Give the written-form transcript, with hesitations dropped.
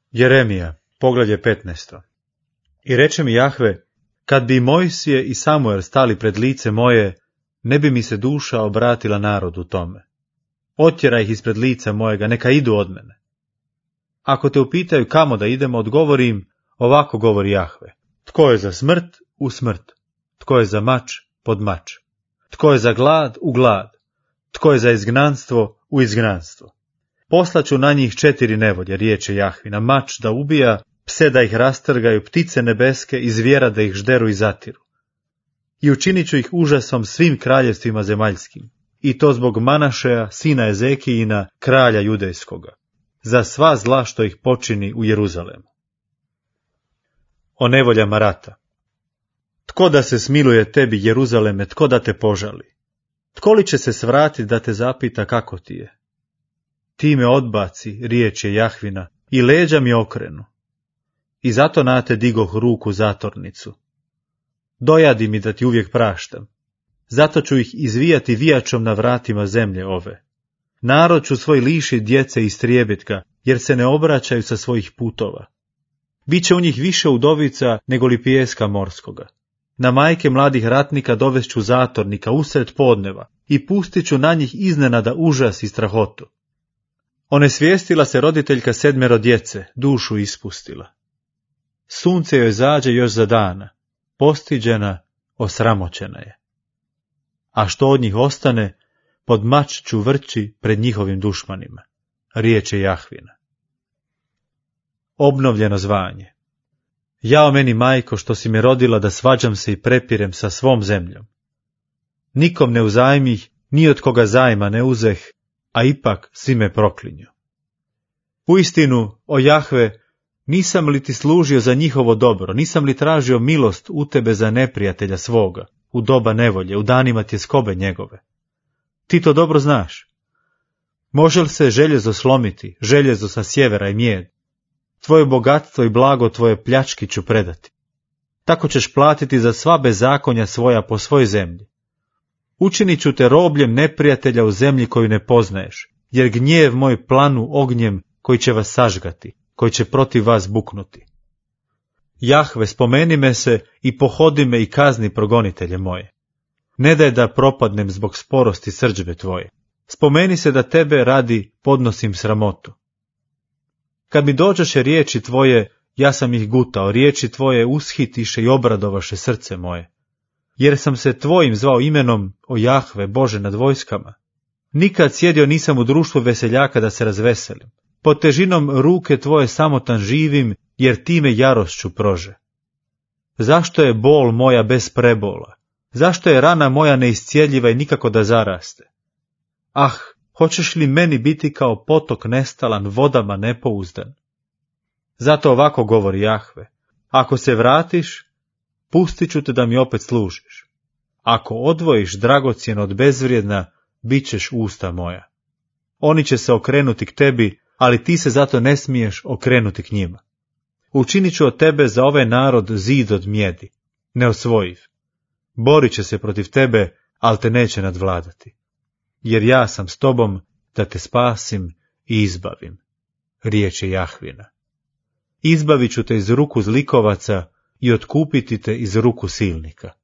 Jeremija, poglavlje 15. I reče mi Jahve, kad bi Mojsije i Samuel stali pred lice moje, ne bi mi se duša obratila narodu tome. Otjeraj ih ispred lica mojega, neka idu od mene. Ako te upitaju kamo da idemo, odgovorim, ovako govori Jahve. Tko je za smrt, u smrt. Tko je za mač, pod mač. Tko je za glad, u glad. Tko je za izgnanstvo, u izgnanstvo. Poslaću na njih 4 nevolje, riječe Jahvina, mač da ubija, pse da ih rastrgaju, ptice nebeske i zvijera da ih žderu i zatiru. I učinit ću ih užasom svim kraljevstvima zemaljskim, i to zbog Manašeja, sina Ezekijina, kralja judejskoga, za sva zla što ih počini u Jeruzalemu. O nevoljama rata. Tko da se smiluje tebi, Jeruzaleme, tko da te požali? Tko li će se svratiti da te zapita kako ti je? Ti me odbaci, riječ je Jahvina, i leđa mi okrenu. I zato na te digoh ruku zatornicu. Dojadi mi da ti uvijek praštam. Zato ću ih izvijati vijačom na vratima zemlje ove. Narod ću svoj liši djece istrijebit ga, jer se ne obraćaju sa svojih putova. Biće u njih više udovica nego li pijeska morskoga. Na majke mladih ratnika dovešću zatornika usred podneva i pustit ću na njih iznenada užas i strahotu. Onesvijestila se roditeljka 7 djece, dušu ispustila. Sunce joj zađe još za dana, postiđena, osramoćena je. A što od njih ostane, pod mač ću vrći pred njihovim dušmanima, riječ je Jahvina. Obnovljeno zvanje. Jao meni, majko, što si me rodila da svađam se i prepirem sa svom zemljom. Nikom ne uzajmih, ni od koga zajma ne uzeh, a ipak svi me proklinju. Uistinu, o Jahve, nisam li ti služio za njihovo dobro, nisam li tražio milost u tebe za neprijatelja svoga, u doba nevolje, u danima tjeskobe njegove? Ti to dobro znaš. Može li se željezo slomiti, željezo sa sjevera i mijed? Tvoje bogatstvo i blago tvoje pljački ću predati. Tako ćeš platiti za sva bezakonja svoja po svoj zemlji. Učinit ću te robljem neprijatelja u zemlji koju ne poznaješ, jer gnjev moj planu ognjem koji će vas sažgati, koji će protiv vas buknuti. Jahve, spomeni me se i pohodi me i kazni progonitelje moje. Ne daj da propadnem zbog sporosti srdžbe tvoje. Spomeni se da tebe radi podnosim sramotu. Kad mi dođeše riječi tvoje, ja sam ih gutao, riječi tvoje ushitiše i obradovaše srce moje. Jer sam se tvojim zvao imenom, o Jahve, Bože nad vojskama. Nikad sjedio nisam u društvu veseljaka da se razveselim. Pod težinom ruke tvoje samotan živim, jer ti me jarošću prože. Zašto je bol moja bez prebola? Zašto je rana moja neiscijeljiva i nikako da zaraste? Ah, hoćeš li meni biti kao potok nestalan, vodama nepouzdan? Zato ovako govori Jahve, ako se vratiš, pustit ću te da mi opet služiš. Ako odvojiš dragocjeno od bezvrijedna, bit ćeš usta moja. Oni će se okrenuti k tebi, ali ti se zato ne smiješ okrenuti k njima. Učinit ću od tebe za ovaj narod zid od mjedi, neosvojiv. Borit će se protiv tebe, ali te neće nadvladati. Jer ja sam s tobom da te spasim i izbavim, riječ je Jahvina. Izbavit ću te iz ruku zlikovaca i otkupiti te iz ruku silnika.